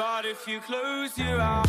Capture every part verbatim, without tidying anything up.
But if you close your eyes.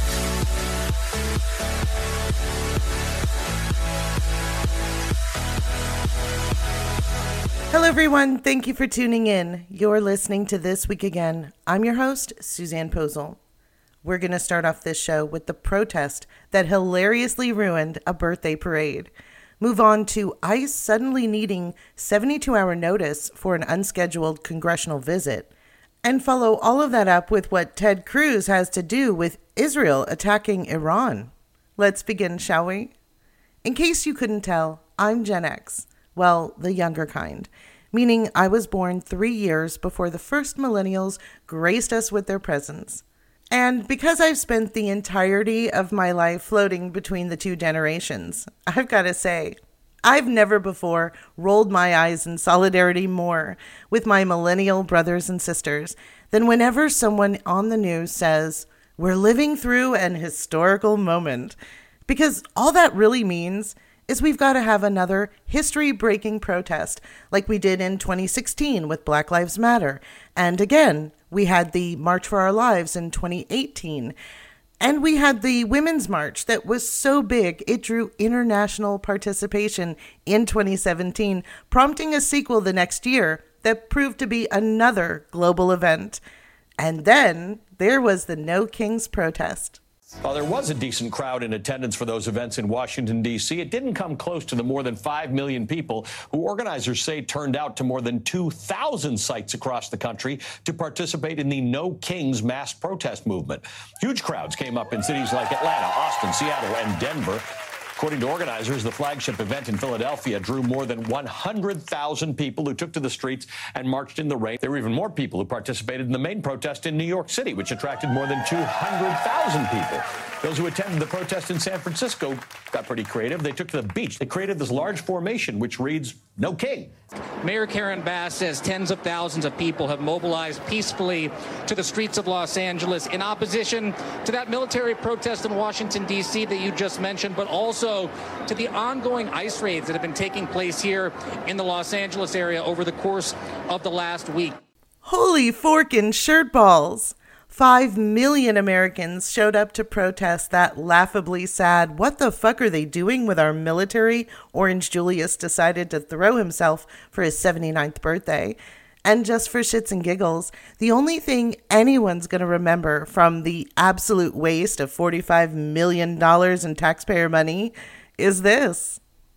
Hello, everyone. Thank you for tuning in. You're listening to This Week Again. I'm your host, Suzanne Posel. We're going to start off this show with the protest that hilariously ruined a birthday parade. Move on to ICE suddenly needing seventy-two hour notice for an unscheduled congressional visit. And follow all of that up with what Ted Cruz has to do with Israel attacking Iran. Let's begin, shall we? In case you couldn't tell, I'm Gen X. Well, the younger kind. Meaning I was born three years before the first millennials graced us with their presence. And because I've spent the entirety of my life floating between the two generations, I've got to say, I've never before rolled my eyes in solidarity more with my millennial brothers and sisters than whenever someone on the news says, we're living through an historical moment. Because all that really means is we've got to have another history-breaking protest like we did in twenty sixteen with Black Lives Matter. And again, we had the March for Our Lives in twenty eighteen. And we had the Women's March that was so big, it drew international participation in twenty seventeen, prompting a sequel the next year that proved to be another global event. And then there was the No Kings protest. While there was a decent crowd in attendance for those events in Washington, D C, it didn't come close to the more than five million people who organizers say turned out to more than two thousand sites across the country to participate in the No Kings mass protest movement. Huge crowds came up in cities like Atlanta, Austin, Seattle, and Denver. According to organizers, the flagship event in Philadelphia drew more than one hundred thousand people who took to the streets and marched in the rain. There were even more people who participated in the main protest in New York City, which attracted more than two hundred thousand people. Those who attended the protest in San Francisco got pretty creative. They took to the beach. They created this large formation, which reads, No King. Mayor Karen Bass says tens of thousands of people have mobilized peacefully to the streets of Los Angeles in opposition to that military protest in Washington, D C that you just mentioned, but also to the ongoing ICE raids that have been taking place here in the Los Angeles area over the course of the last week. Holy forkin' shirt balls! Five million Americans showed up to protest that laughably sad, what the fuck are they doing with our military? Orange Julius decided to throw himself for his seventy-ninth birthday. And just for shits and giggles, the only thing anyone's going to remember from the absolute waste of forty-five million dollars in taxpayer money is this.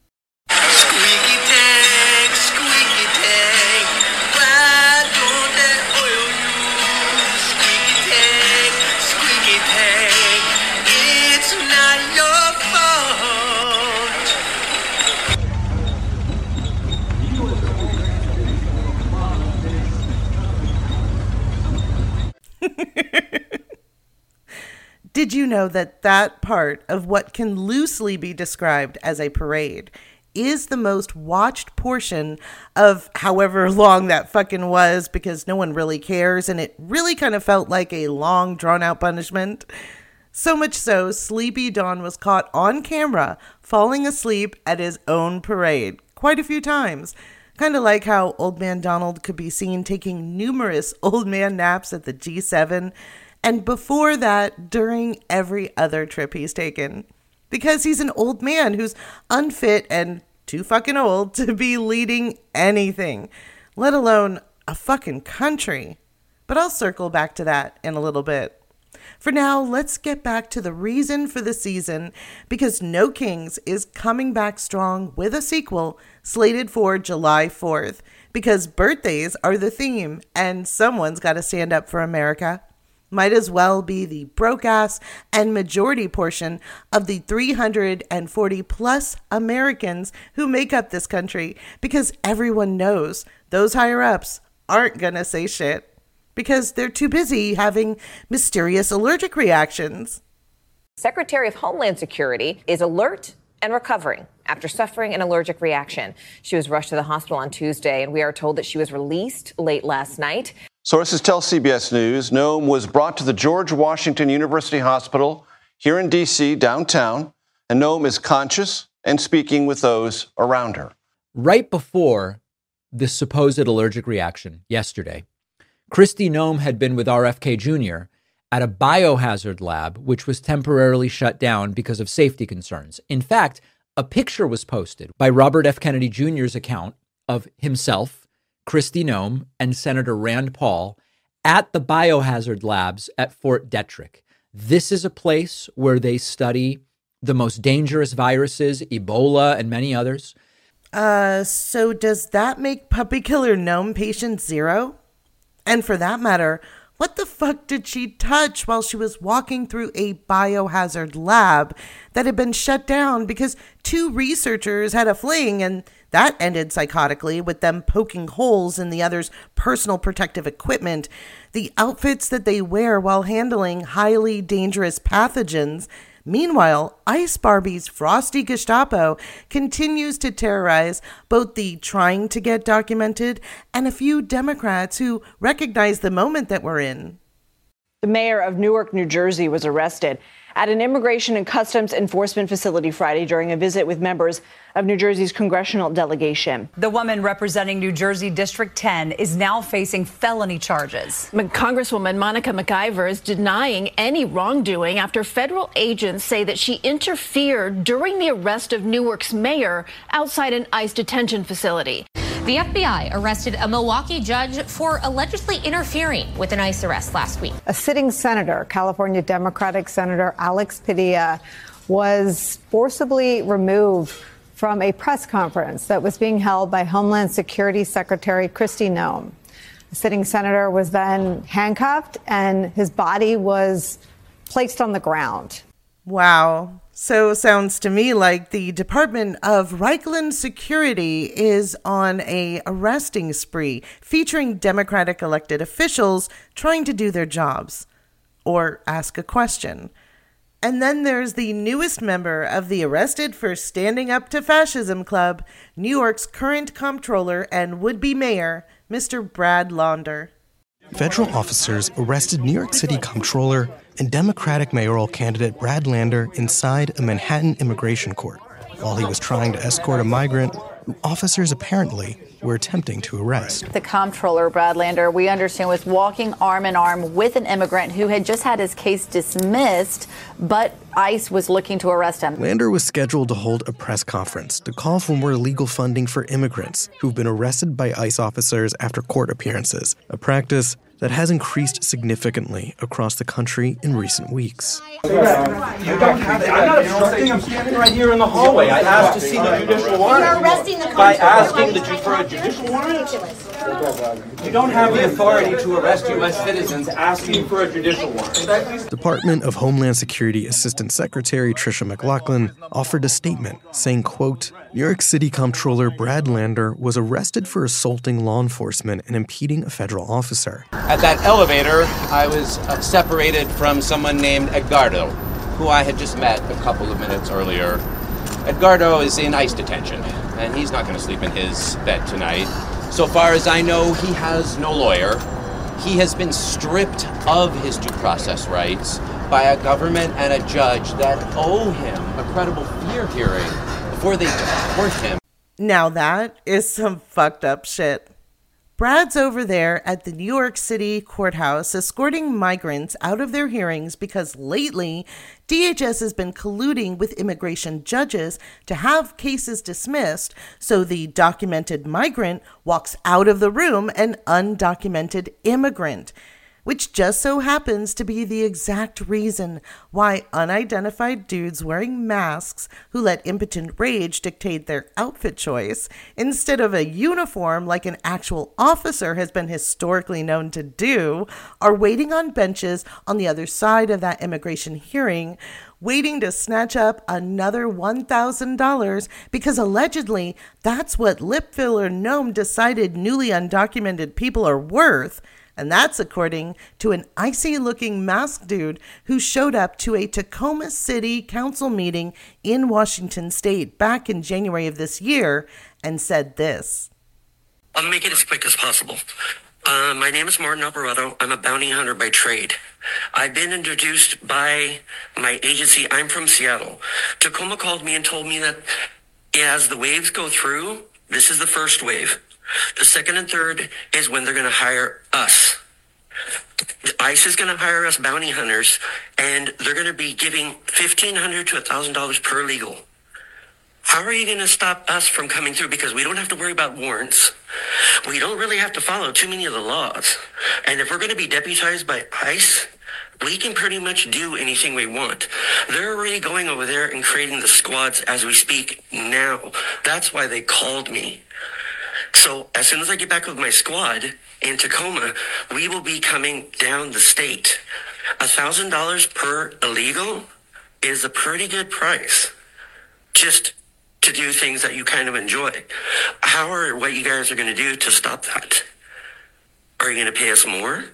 Squeaky tank, squeaky tank, why don't they oil you? Squeaky tank, squeaky tank, it's not your fault. Did you know that that part of what can loosely be described as a parade is the most watched portion of however long that fucking was, because no one really cares and it really kind of felt like a long drawn out punishment? So much so, Sleepy Don was caught on camera falling asleep at his own parade quite a few times. Kind of like how Old Man Donald could be seen taking numerous old man naps at the G seven. And before that, during every other trip he's taken. Because he's an old man who's unfit and too fucking old to be leading anything, let alone a fucking country. But I'll circle back to that in a little bit. For now, let's get back to the reason for the season, because No Kings is coming back strong with a sequel slated for July fourth, because birthdays are the theme and someone's got to stand up for America. Might as well be the broke-ass and majority portion of the three hundred forty plus Americans who make up this country, because everyone knows those higher-ups aren't gonna say shit because they're too busy having mysterious allergic reactions. Secretary of Homeland Security is alert and recovering after suffering an allergic reaction. She was rushed to the hospital on Tuesday, and we are told that she was released late last night. Sources tell C B S News Noam was brought to the George Washington University Hospital here in D C downtown, and Noam is conscious and speaking with those around her. Right before this supposed allergic reaction yesterday, Kristi Noem had been with R F K Junior at a biohazard lab, which was temporarily shut down because of safety concerns. In fact, a picture was posted by Robert F. Kennedy Junior's account of himself, Kristi Noem, and Senator Rand Paul at the biohazard labs at Fort Detrick. This is a place where they study the most dangerous viruses, Ebola and many others. Uh, so does that make puppy killer Noem patient zero? And for that matter, what the fuck did she touch while she was walking through a biohazard lab that had been shut down because two researchers had a fling, and that ended psychotically with them poking holes in the other's personal protective equipment, the outfits that they wear while handling highly dangerous pathogens? Meanwhile, Ice Barbie's frosty Gestapo continues to terrorize both the trying to get documented and a few Democrats who recognize the moment that we're in. The mayor of Newark, New Jersey, was arrested at an Immigration and Customs Enforcement facility Friday during a visit with members of New Jersey's congressional delegation. The woman representing New Jersey District ten is now facing felony charges. Congresswoman Monica McIver is denying any wrongdoing after federal agents say that she interfered during the arrest of Newark's mayor outside an ICE detention facility. The F B I arrested a Milwaukee judge for allegedly interfering with an ICE arrest last week. A sitting senator, California Democratic Senator Alex Padilla, was forcibly removed from a press conference that was being held by Homeland Security Secretary Kristi Noem. The sitting senator was then handcuffed and his body was placed on the ground. Wow. So sounds to me like the Department of Reichland Security is on a arresting spree featuring Democratic elected officials trying to do their jobs or ask a question. And then there's the newest member of the Arrested for Standing Up to Fascism Club, New York's current comptroller and would-be mayor, Mister Brad Launder. Federal officers arrested New York City comptroller and Democratic mayoral candidate Brad Lander inside a Manhattan immigration court while he was trying to escort a migrant who officers apparently were attempting to arrest. The comptroller, Brad Lander, we understand was walking arm in arm with an immigrant who had just had his case dismissed, but ICE was looking to arrest him. Lander was scheduled to hold a press conference to call for more legal funding for immigrants who've been arrested by ICE officers after court appearances, a practice that has increased significantly across the country in recent weeks. You don't have it. I'm not obstructing. I'm standing right here in the hallway. I asked to see the judicial warrant. You're arresting the by asking the ju- for a judicial warrant. You don't have the authority to arrest U S citizens asking for a judicial warrant. Department of Homeland Security Assistant Secretary Tricia McLaughlin offered a statement saying, quote, New York City Comptroller Brad Lander was arrested for assaulting law enforcement and impeding a federal officer. At that elevator, I was uh, separated from someone named Edgardo, who I had just met a couple of minutes earlier. Edgardo is in ICE detention, and he's not going to sleep in his bed tonight. So far as I know, he has no lawyer. He has been stripped of his due process rights by a government and a judge that owe him a credible fear hearing before they deport him. Now that is some fucked up shit. Brad's over there at the New York City courthouse escorting migrants out of their hearings because lately D H S has been colluding with immigration judges to have cases dismissed so the documented migrant walks out of the room an undocumented immigrant, which just so happens to be the exact reason why unidentified dudes wearing masks who let impotent rage dictate their outfit choice instead of a uniform like an actual officer has been historically known to do are waiting on benches on the other side of that immigration hearing, waiting to snatch up another one thousand dollars because allegedly that's what lip filler Noem decided newly undocumented people are worth. And that's according to an icy-looking masked dude who showed up to a Tacoma City Council meeting in Washington State back in January of this year and said this. I'll make it as quick as possible. Uh, my name is Martin Alvarado. I'm a bounty hunter by trade. I've been introduced by my agency. I'm from Seattle. Tacoma called me and told me that as the waves go through, this is the first wave. The second and third is when they're going to hire us. ICE is going to hire us bounty hunters, and they're going to be giving fifteen hundred dollars to one thousand dollars per legal. How are you going to stop us from coming through? Because we don't have to worry about warrants. We don't really have to follow too many of the laws. And if we're going to be deputized by ICE, we can pretty much do anything we want. They're already going over there and creating the squads as we speak now. That's why they called me. So as soon as I get back with my squad in Tacoma, we will be coming down the state. A thousand dollars per illegal is a pretty good price. Just to do things that you kind of enjoy. How are what you guys are going to do to stop that? Are you going to pay us more?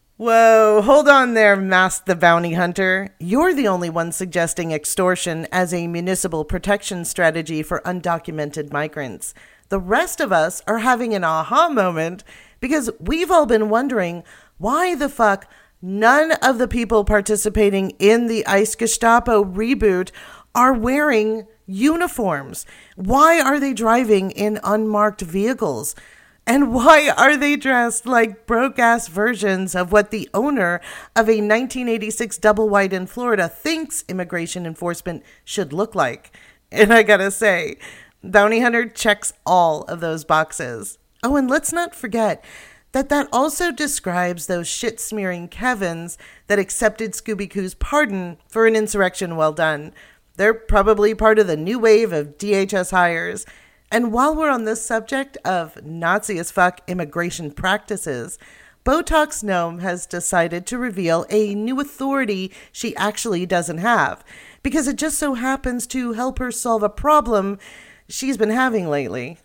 Whoa, hold on there, Mask the Bounty Hunter. You're the only one suggesting extortion as a municipal protection strategy for undocumented migrants. The rest of us are having an aha moment because we've all been wondering why the fuck none of the people participating in the ICE Gestapo reboot are wearing uniforms. Why are they driving in unmarked vehicles? And why are they dressed like broke-ass versions of what the owner of a nineteen eighty-six double wide in Florida thinks immigration enforcement should look like? And I gotta say, Bounty Hunter checks all of those boxes. Oh, and let's not forget that that also describes those shit-smearing Kevins that accepted Scooby-Coo's pardon for an insurrection well done. They're probably part of the new wave of D H S hires. And while we're on this subject of Nazi as fuck immigration practices, Botox Gnome has decided to reveal a new authority she actually doesn't have, because it just so happens to help her solve a problem she's been having lately.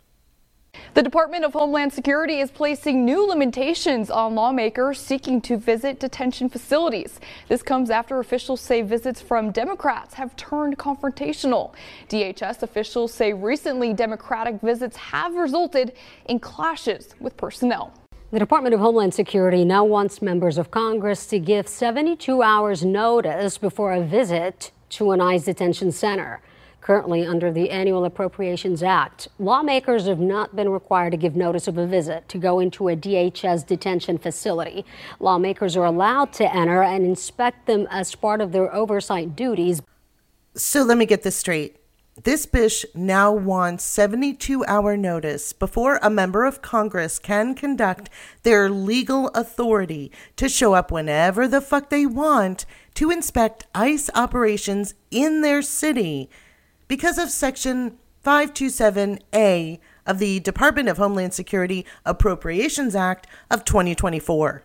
The Department of Homeland Security is placing new limitations on lawmakers seeking to visit detention facilities. This comes after officials say visits from Democrats have turned confrontational. D H S officials say recently Democratic visits have resulted in clashes with personnel. The Department of Homeland Security now wants members of Congress to give seventy-two hours notice before a visit to an ICE detention center. Currently, under the Annual Appropriations Act, lawmakers have not been required to give notice of a visit to go into a D H S detention facility. Lawmakers are allowed to enter and inspect them as part of their oversight duties. So let me get this straight. This bish now wants seventy-two hour notice before a member of Congress can conduct their legal authority to show up whenever the fuck they want to inspect ICE operations in their city, because of Section five twenty-seven A of the Department of Homeland Security Appropriations Act of twenty twenty-four.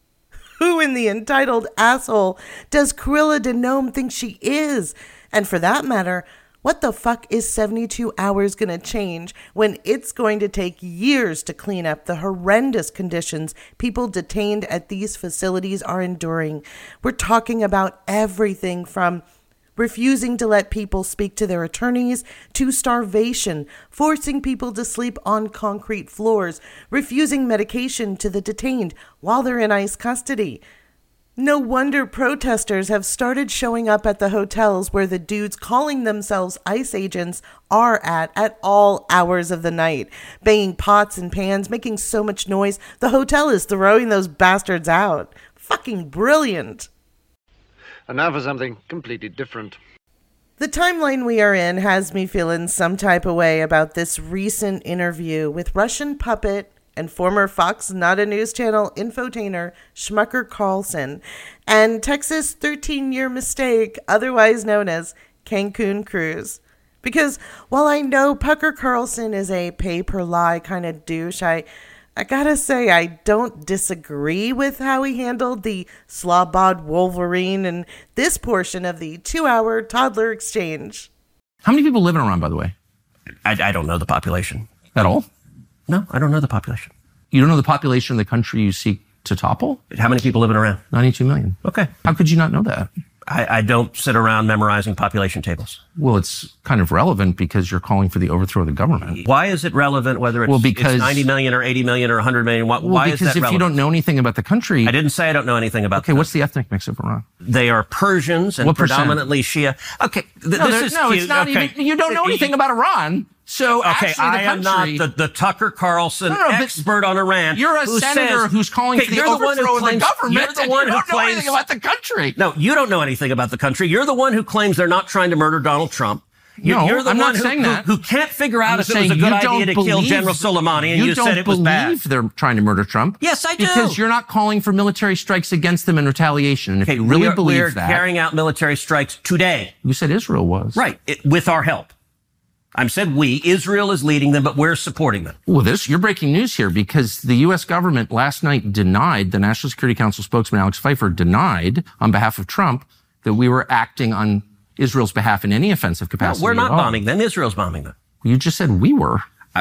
Who in the entitled asshole does Cruella de Gnome think she is? And for that matter, what the fuck is seventy-two hours going to change when it's going to take years to clean up the horrendous conditions people detained at these facilities are enduring? We're talking about everything from refusing to let people speak to their attorneys, to starvation, forcing people to sleep on concrete floors, refusing medication to the detained while they're in ICE custody. No wonder protesters have started showing up at the hotels where the dudes calling themselves ICE agents are at at all hours of the night, banging pots and pans, making so much noise, the hotel is throwing those bastards out. Fucking brilliant. And now for something completely different. The timeline we are in has me feeling some type of way about this recent interview with Russian puppet and former Fox Not a News Channel infotainer Schmucker Carlson and Texas thirteen-year mistake, otherwise known as Cancun Cruise. Because while I know Pucker Carlson is a pay-per-lie kind of douche, I I gotta say, I don't disagree with how he handled the Slobod Wolverine and this portion of the two-hour toddler exchange. How many people live in Iran, by the way? I, I don't know the population. At all? No, I don't know the population. You don't know the population of the country you seek to topple? How many people live in Iran? ninety-two million. Okay. How could you not know that? I, I don't sit around memorizing population tables. Well, it's kind of relevant because you're calling for the overthrow of the government. Why is it relevant whether it's, well, because, it's ninety million or eighty million or one hundred million? Why, well, why is that relevant? Because if you don't know anything about the country... I didn't say I don't know anything about Okay, what's the ethnic mix of Iran? They are Persians and what predominantly Shia. Okay, th- no, this is No, cute. it's not okay. even... You don't know anything about Iran. So okay, actually, the I am not country- the, the Tucker Carlson No, no, but expert on Iran. You're a who senator says- who's calling Okay, for the you're the one who overthrow of the claims- government, You're the and one you who don't know claims anything about the country. No, you don't know anything about the country. You're the one who claims they're not trying to murder Donald Trump. You- No, you're the I'm one not who, saying who- that. Who, can't figure out I'm if it was saying a good you idea don't to kill believe- General Soleimani, and you you, don't said it was bad. believe they're trying to murder Trump. Yes, I do. Because you're not calling for military strikes against them in retaliation. And if you really we are, believe we are that, carrying out military strikes today. you said Israel was Right, it, with our help. I said we. Israel is leading them, but we're supporting them. Well, this, you're breaking news here because the U S government last night denied, the National Security Council spokesman Alex Pfeiffer denied on behalf of Trump that we were acting on Israel's behalf in any offensive capacity. No, we're not at all. bombing them. Israel's bombing them. You just said we were. Uh,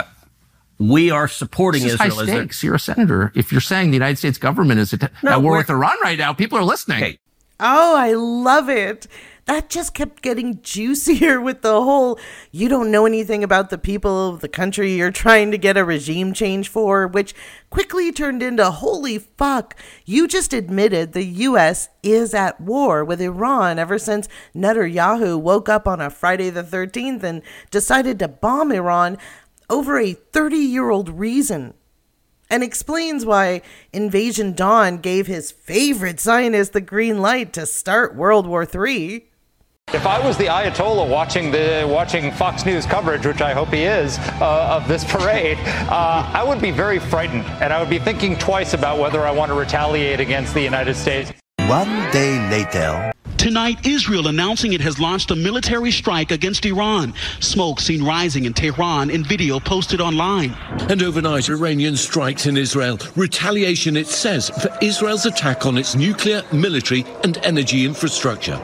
we are supporting This is Israel. high as their- stakes. You're a senator. If you're saying the United States government is at, No, at war we're- with Iran right now, people are listening. Okay. Oh, I love it. That just kept getting juicier with the whole, you don't know anything about the people of the country you're trying to get a regime change for, which quickly turned into, holy fuck, you just admitted the U S is at war with Iran ever since Netanyahu woke up on a Friday the thirteenth and decided to bomb Iran over a thirty-year-old reason. And explains why Invasion Dawn gave his favorite Zionist the green light to start World War Three. If I was the Ayatollah watching the watching Fox News coverage, which I hope he is, uh, of this parade, uh, I would be very frightened, and I would be thinking twice about whether I want to retaliate against the United States. One day later. Tonight, Israel announcing it has launched a military strike against Iran. Smoke seen rising in Tehran in video posted online. And overnight, Iranian strikes in Israel. Retaliation, it says, for Israel's attack on its nuclear, military and energy infrastructure.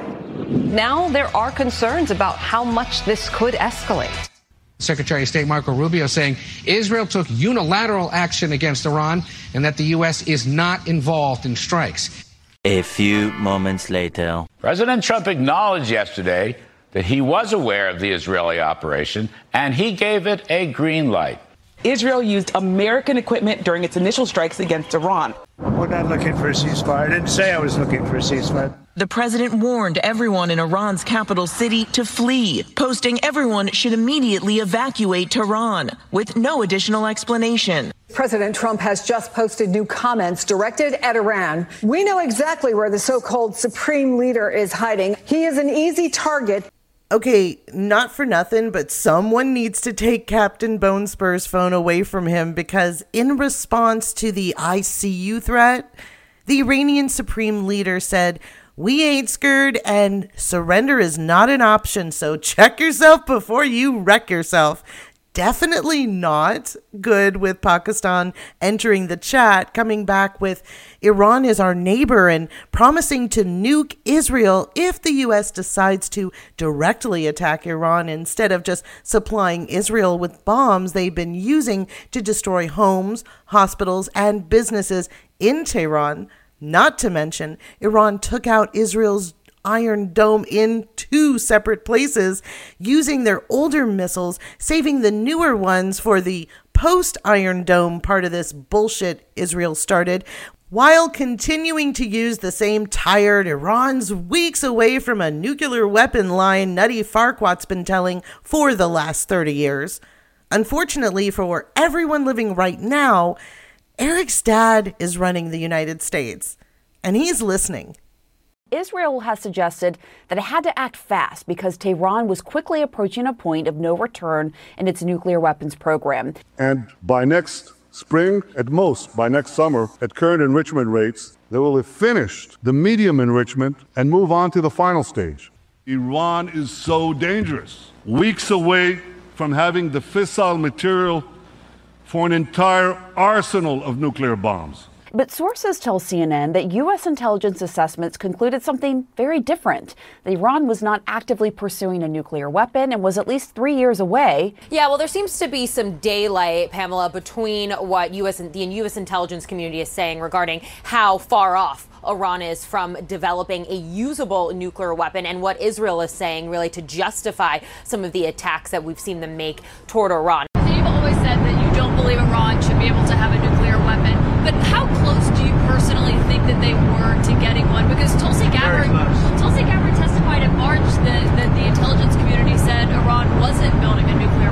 Now there are concerns about how much this could escalate. Secretary of State Marco Rubio saying Israel took unilateral action against Iran and that the U S is not involved in strikes. A few moments later. President Trump acknowledged yesterday that he was aware of the Israeli operation and he gave it a green light. Israel used American equipment during its initial strikes against Iran. We're not looking for a ceasefire. I didn't say I was looking for a ceasefire. The president warned everyone in Iran's capital city to flee, posting everyone should immediately evacuate Tehran with no additional explanation. President Trump has just posted new comments directed at Iran. We know exactly where the so-called supreme leader is hiding. He is an easy target. Okay, not for nothing, but someone needs to take Captain Bone Spur's phone away from him because in response to the I C U threat, the Iranian supreme leader said, "We ain't scared and surrender is not an option, so check yourself before you wreck yourself." Definitely not good with Pakistan entering the chat, coming back with Iran is our neighbor and promising to nuke Israel if the U S decides to directly attack Iran instead of just supplying Israel with bombs they've been using to destroy homes, hospitals, and businesses in Tehran. Not to mention, Iran took out Israel's Iron Dome in two separate places, using their older missiles, saving the newer ones for the post-Iron Dome part of this bullshit Israel started, while continuing to use the same tired Iran's weeks away from a nuclear weapon line Nutty Farquat's been telling for the last thirty years. Unfortunately for everyone living right now, Eric's dad is running the United States, and he's listening. Israel has suggested that it had to act fast because Tehran was quickly approaching a point of no return in its nuclear weapons program. And by next spring, at most by next summer, at current enrichment rates, they will have finished the medium enrichment and move on to the final stage. Iran is so dangerous. Weeks away from having the fissile material for an entire arsenal of nuclear bombs. But sources tell C N N that U S intelligence assessments concluded something very different. That Iran was not actively pursuing a nuclear weapon and was at least three years away. Yeah, well, there seems to be some daylight, Pamela, between what U S and the U S intelligence community is saying regarding how far off Iran is from developing a usable nuclear weapon and what Israel is saying really to justify some of the attacks that we've seen them make toward Iran. You've always said that you don't believe Iran should be able to have a nuclear weapon. But how close do you personally think that they were to getting one? Because Tulsi Gabbard, Tulsi Gabbard testified in March that, that the intelligence community said Iran wasn't building a nuclear weapon. The I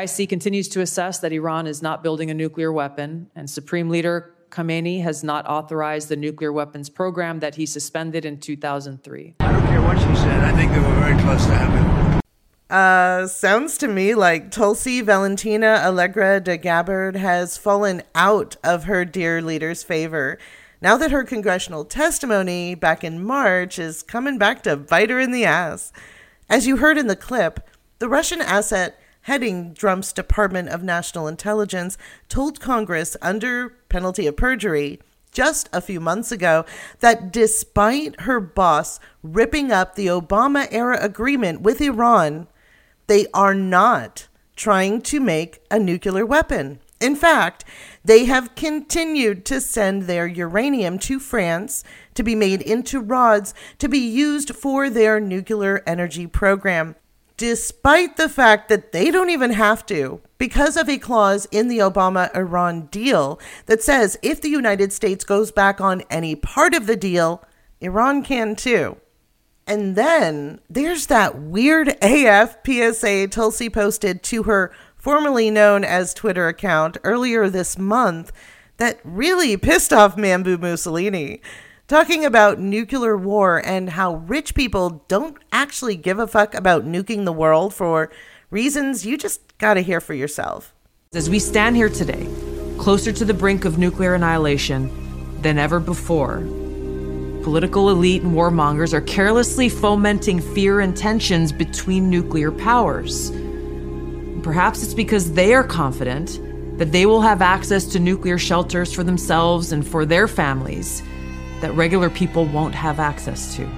I C continues to assess that Iran is not building a nuclear weapon, and Supreme Leader Khamenei has not authorized the nuclear weapons program that he suspended in two thousand three. I don't care what she said. I think they were very close to having. Uh, sounds to me like Tulsi Valentina Allegra de Gabbard has fallen out of her dear leader's favor now that her congressional testimony back in March is coming back to bite her in the ass. As you heard in the clip, the Russian asset heading Trump's Department of National Intelligence told Congress under penalty of perjury just a few months ago that despite her boss ripping up the Obama-era agreement with Iran, they are not trying to make a nuclear weapon. In fact, they have continued to send their uranium to France to be made into rods to be used for their nuclear energy program, despite the fact that they don't even have to, because of a clause in the Obama-Iran deal that says if the United States goes back on any part of the deal, Iran can too. And then there's that weird A F P S A Tulsi posted to her formerly known as Twitter account earlier this month that really pissed off Mambu Mussolini, talking about nuclear war and how rich people don't actually give a fuck about nuking the world for reasons you just gotta hear for yourself. As we stand here today, closer to the brink of nuclear annihilation than ever before, political elite and warmongers are carelessly fomenting fear and tensions between nuclear powers. Perhaps it's because they are confident that they will have access to nuclear shelters for themselves and for their families that regular people won't have access to.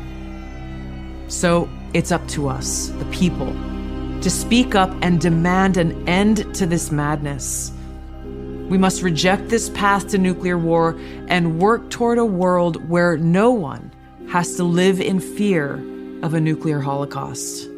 So it's up to us, the people, to speak up and demand an end to this madness. We must reject this path to nuclear war and work toward a world where no one has to live in fear of a nuclear holocaust.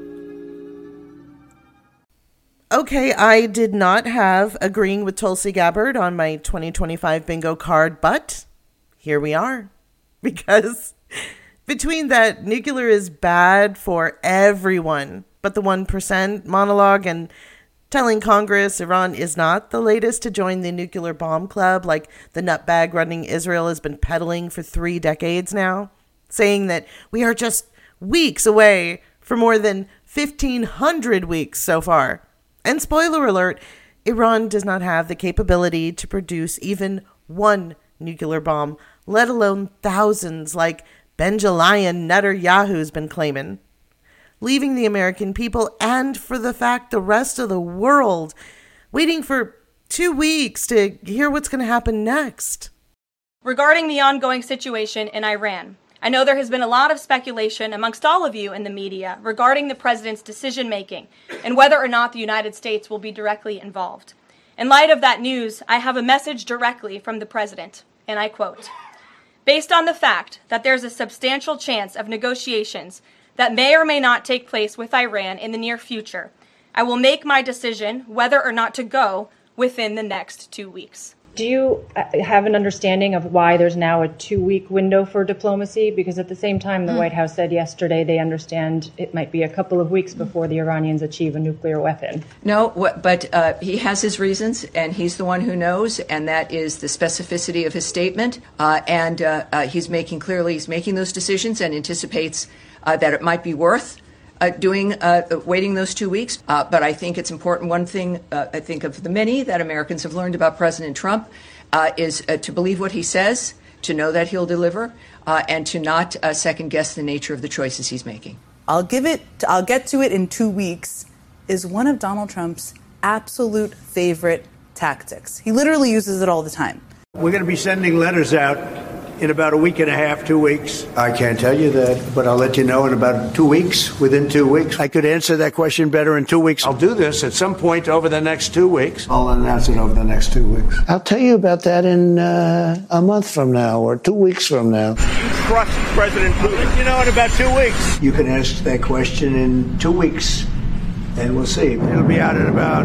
Okay, I did not have agreeing with Tulsi Gabbard on my twenty twenty-five bingo card, but here we are. Because between that nuclear is bad for everyone but the one percent monologue and telling Congress Iran is not the latest to join the nuclear bomb club like the nutbag running Israel has been peddling for three decades now, saying that we are just weeks away from more than fifteen hundred weeks so far. And spoiler alert, Iran does not have the capability to produce even one nuclear bomb, let alone thousands like Benjalayan Netanyahu's been claiming, leaving the American people and, for the fact, the rest of the world waiting for two weeks to hear what's going to happen next. Regarding the ongoing situation in Iran, I know there has been a lot of speculation amongst all of you in the media regarding the president's decision-making and whether or not the United States will be directly involved. In light of that news, I have a message directly from the president, and I quote, "Based on the fact that there's a substantial chance of negotiations that may or may not take place with Iran in the near future, I will make my decision whether or not to go within the next two weeks." Do you have an understanding of why there's now a two-week window for diplomacy? Because at the same time, the mm. White House said yesterday they understand it might be a couple of weeks before the Iranians achieve a nuclear weapon. No, but uh, he has his reasons, and he's the one who knows, and that is the specificity of his statement. Uh, and uh, uh, he's making clearly he's making those decisions and anticipates uh, that it might be worth Uh, doing, uh, waiting those two weeks. Uh, but I think it's important. One thing uh, I think of the many that Americans have learned about President Trump uh, is uh, to believe what he says, to know that he'll deliver, uh, and to not uh, second guess the nature of the choices he's making. I'll give it, I'll get to it in two weeks, is one of Donald Trump's absolute favorite tactics. He literally uses it all the time. We're going to be sending letters out in about a week and a half, two weeks. I can't tell you that, but I'll let you know in about two weeks, within two weeks. I could answer that question better in two weeks. I'll do this at some point over the next two weeks. I'll announce it over the next two weeks. I'll tell you about that in uh, a month from now or two weeks from now. You trust President Putin? You know, in about two weeks. You can ask that question in two weeks, and we'll see. It'll be out in about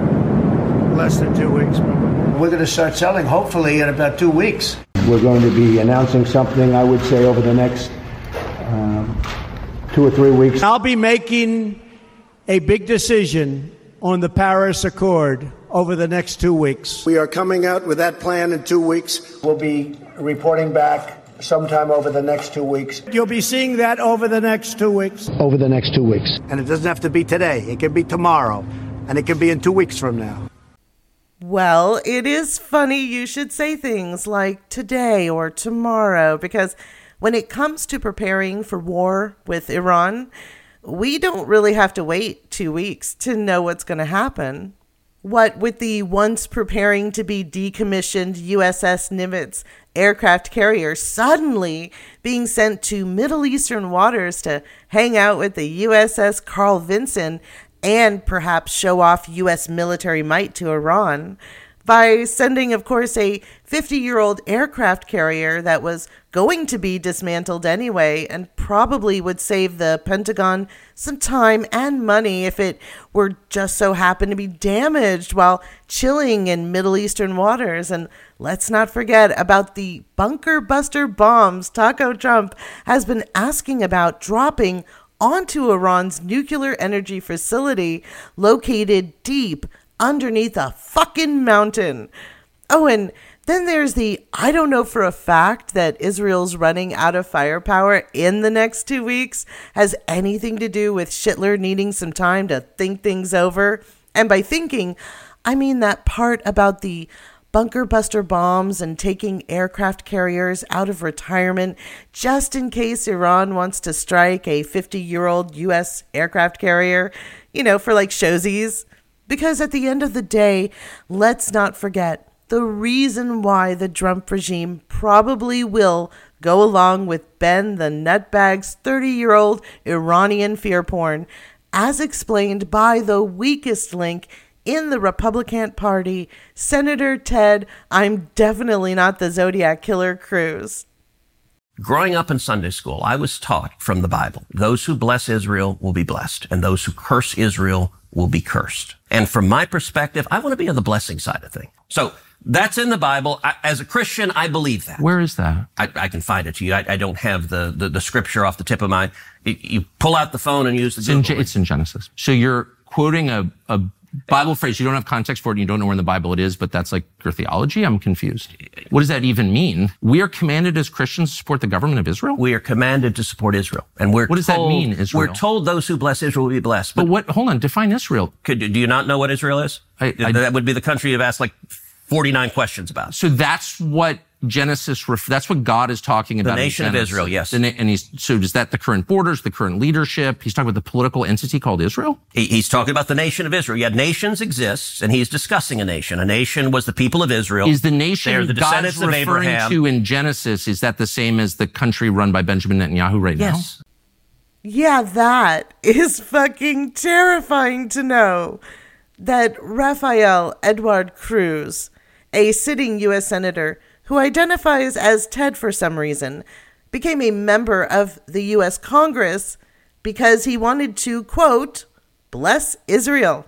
less than two weeks. We're going to start selling, hopefully, in about two weeks. We're going to be announcing something, I would say, over the next um, two or three weeks. I'll be making a big decision on the Paris Accord over the next two weeks. We are coming out with that plan in two weeks. We'll be reporting back sometime over the next two weeks. You'll be seeing that over the next two weeks. Over the next two weeks. And it doesn't have to be today. It can be tomorrow. And it can be in two weeks from now. Well, it is funny you should say things like today or tomorrow, because when it comes to preparing for war with Iran, we don't really have to wait two weeks to know what's going to happen. What with the once preparing to be decommissioned U S S Nimitz aircraft carrier suddenly being sent to Middle Eastern waters to hang out with the U S S Carl Vinson and perhaps show off U S military might to Iran by sending, of course, a fifty-year-old aircraft carrier that was going to be dismantled anyway and probably would save the Pentagon some time and money if it were just so happened to be damaged while chilling in Middle Eastern waters. And let's not forget about the bunker buster bombs Taco Trump has been asking about dropping onto Iran's nuclear energy facility located deep underneath a fucking mountain. Oh, and then there's the I don't know for a fact that Israel's running out of firepower in the next two weeks has anything to do with Schittler needing some time to think things over. And by thinking, I mean that part about the bunker buster bombs and taking aircraft carriers out of retirement just in case Iran wants to strike a fifty-year-old U S aircraft carrier, you know, for like showsies. Because at the end of the day, let's not forget the reason why the Trump regime probably will go along with Ben the Nutbag's thirty-year-old Iranian fear porn, as explained by the weakest link in the Republican Party, Senator Ted, I'm definitely not the Zodiac Killer Cruz. Growing up in Sunday school, I was taught from the Bible, those who bless Israel will be blessed, and those who curse Israel will be cursed. And from my perspective, I want to be on the blessing side of things. So that's in the Bible. I, as a Christian, I believe that. Where is that? I, I can find it to you. I, I don't have the, the, the scripture off the tip of my, you, you pull out the phone and use the it's Google. In, it's in Genesis. So you're quoting a, a Bible phrase. You don't have context for it and you don't know where in the Bible it is, but that's like your theology? I'm confused. What does that even mean? We are commanded as Christians to support the government of Israel? We are commanded to support Israel. And we're What does told, that mean, Israel? We're told those who bless Israel will be blessed. But, but what, hold on, define Israel. Could, do you not know what Israel is? I, I, that would be the country you've asked like forty-nine questions about. So that's what Genesis, ref- that's what God is talking about. The nation of Israel, yes. The na- and he's, so is that the current borders, the current leadership? He's talking about the political entity called Israel? He, he's talking about the nation of Israel. Yeah, nations exist, and he's discussing a nation. A nation was the people of Israel. Is the nation They're the descendants God's of referring Abraham. to in Genesis, is that the same as the country run by Benjamin Netanyahu right yes. now? Yeah, that is fucking terrifying to know that Rafael Edward Cruz, a sitting U S senator who identifies as Ted for some reason, became a member of the U S Congress because he wanted to, quote, bless Israel.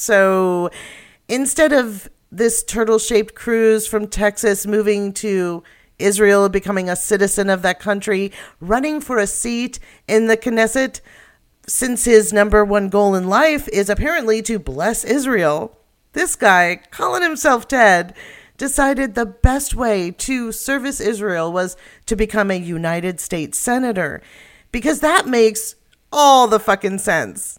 So instead of this turtle-shaped Cruz from Texas moving to Israel, becoming a citizen of that country, running for a seat in the Knesset, since his number one goal in life is apparently to bless Israel, this guy, calling himself Ted, decided the best way to service Israel was to become a United States senator, because that makes all the fucking sense.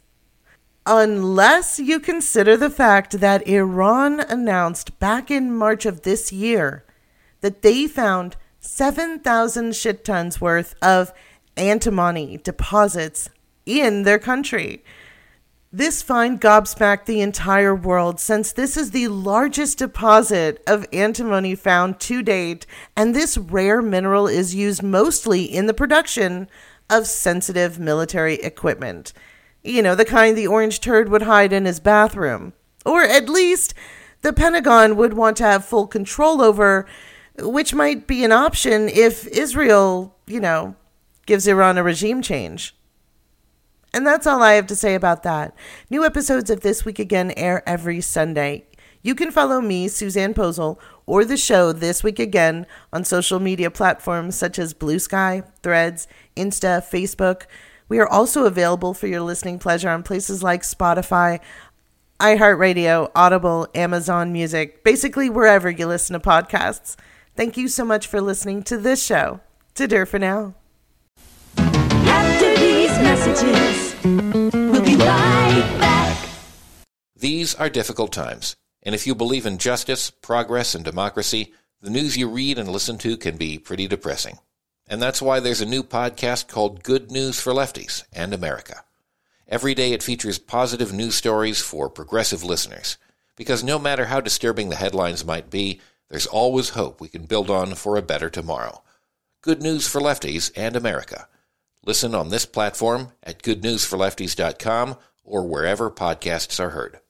Unless you consider the fact that Iran announced back in March of this year that they found seven thousand shit tons worth of antimony deposits in their country. This find gobsmacked the entire world, since this is the largest deposit of antimony found to date, and this rare mineral is used mostly in the production of sensitive military equipment. You know, the kind the orange turd would hide in his bathroom. Or at least the Pentagon would want to have full control over, which might be an option if Israel, you know, gives Iran a regime change. And that's all I have to say about that. New episodes of This Week Again air every Sunday. You can follow me, Suzanne Posel, or the show This Week Again on social media platforms such as Blue Sky, Threads, Insta, Facebook. We are also available for your listening pleasure on places like Spotify, iHeartRadio, Audible, Amazon Music, basically wherever you listen to podcasts. Thank you so much for listening to this show. Ta-dir for now. After these messages, we'll be right back. These are difficult times, and if you believe in justice, progress, and democracy, the news you read and listen to can be pretty depressing. And that's why there's a new podcast called Good News for Lefties and America. Every day it features positive news stories for progressive listeners, because no matter how disturbing the headlines might be, there's always hope we can build on for a better tomorrow. Good News for Lefties and America. Listen on this platform at good news for lefties dot com or wherever podcasts are heard.